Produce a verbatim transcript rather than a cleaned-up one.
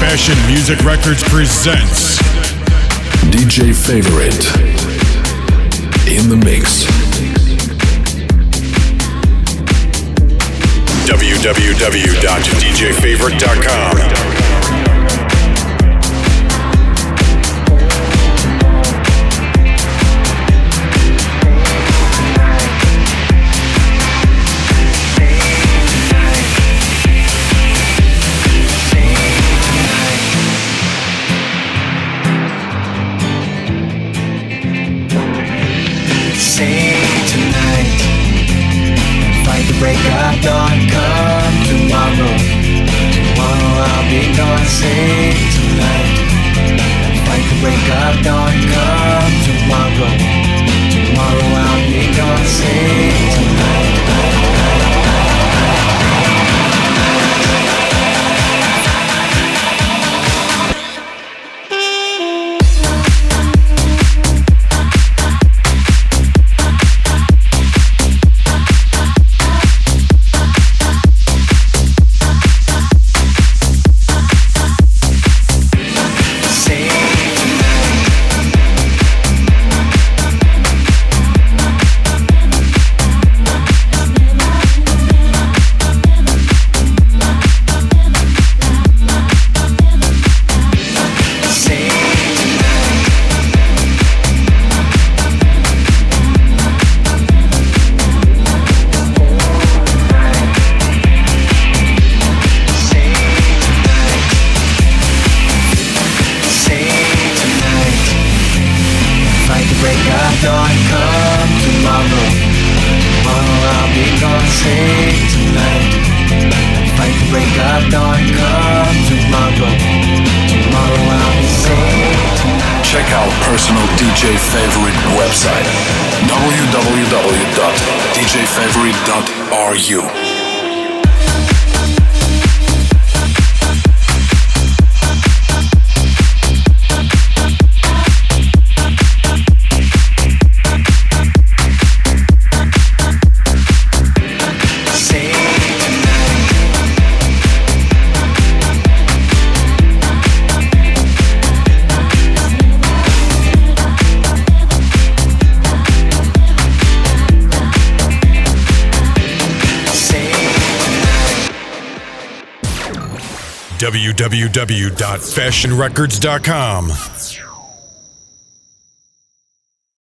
Fashion Music Records presents D J Favorite in the mix. w w w dot d j favorite dot com. Break up, dawn, come tomorrow. Tomorrow I'll be gone, sing tonight. Fight the break up, dawn, come tomorrow. Tomorrow I'll be gone, sing tonight. Check out personal D J Favorite website w w w dot d j favorite dot r u. w w w dot fashion records dot com.